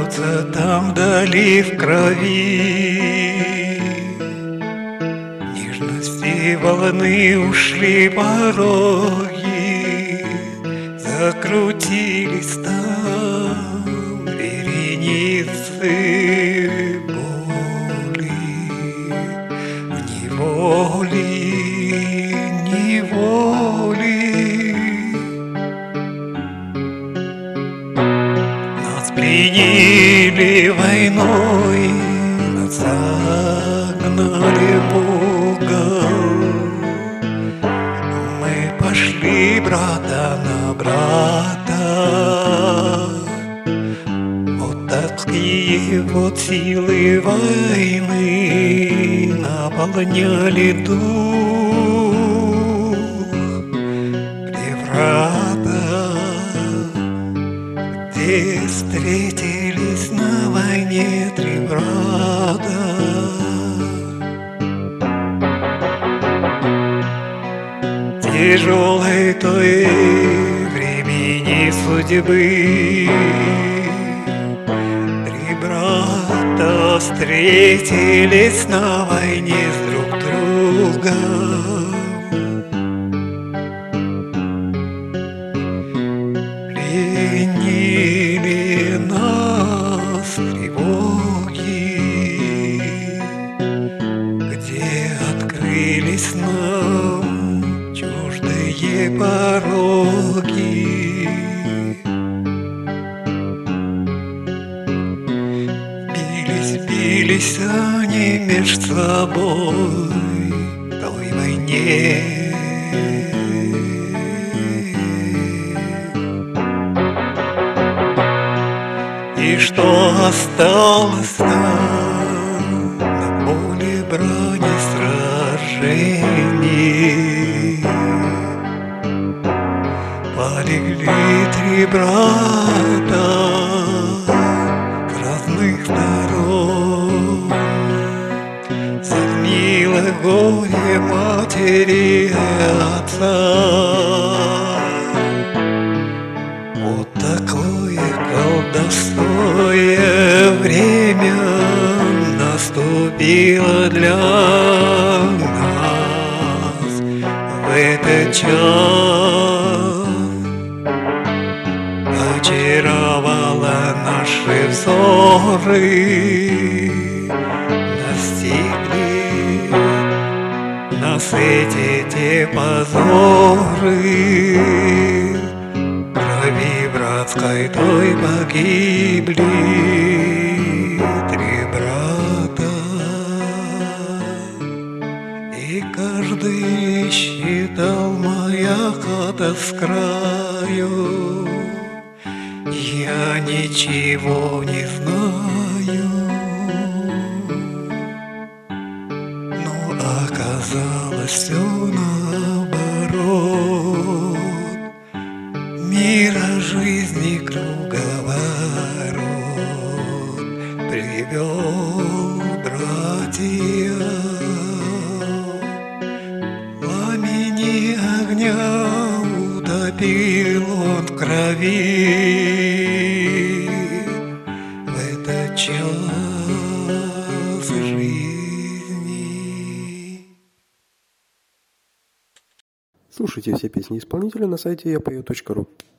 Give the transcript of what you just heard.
бьется там вдали в крови. Нежности волны ушли пороги, закрутились там вереницы боли. В неволе, неволе нас пленили войной, нас загнали Бога. Мы пошли брата на брата. Вот такие вот силы войны наполняли дух преврата, где встретились на войне три брата. Тяжелой той времени судьбы три брата встретились на войне с друг другом. Пленили нас тревоги, где открылись нам чуждые пороги. Бились они меж собой в той войне. И что осталось нам на поле брани сражений? Полегли три брата с разных сторон. Затмило горе матери и отца. Вот такое колдовское время наступило для нас в этот час. Очаровала наши взоры, настигли нас эти те позоры. Крови братской той погибли три брата, и каждый считал моя хата с краю. Я ничего не знаю, но оказалось все наоборот. Мира жизни круговорот привел братья. Пламени огня утопил он в крови. В этот час жизни. Слушайте все песни исполнителя на сайте yapою.ru.